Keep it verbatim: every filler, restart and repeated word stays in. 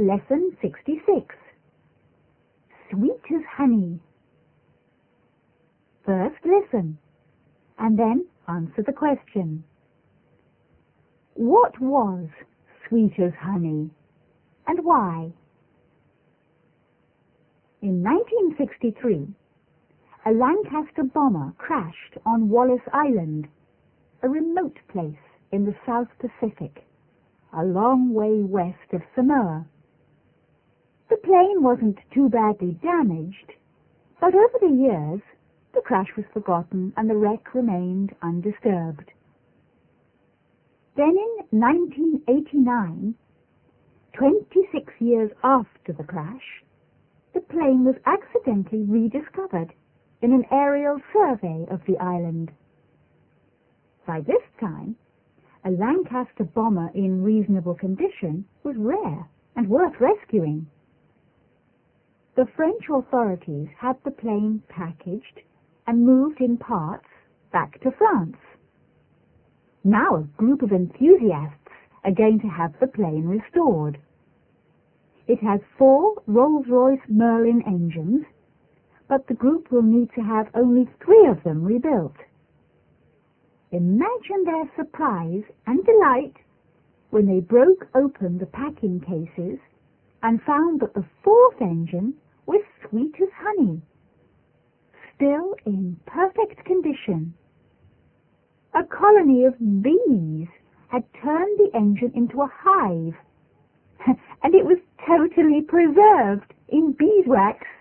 Lesson sixty-six. Sweet as honey. First listen, and then answer the question. What was sweet as honey, and why? In nineteen sixty-three, a Lancaster bomber crashed on Wallis Island, a remote place in the South Pacific, a long way west of Samoa. The plane wasn't too badly damaged, but over the years, the crash was forgotten and the wreck remained undisturbed. Then in nineteen eighty-nine, twenty-six years after the crash, the plane was accidentally rediscovered in an aerial survey of the island. By this time, a Lancaster bomber in reasonable condition was rare and worth rescuing. The French authorities had the plane packaged and moved in parts back to France. Now a group of enthusiasts are going to have the plane restored. It has four Rolls-Royce Merlin engines, but the group will need to have only three of them rebuilt. Imagine their surprise and delight when they broke open the packing cases and found that the fourth engine was sweet as honey, still in perfect condition. A colony of bees had turned the engine into a hive, and it was totally preserved in beeswax.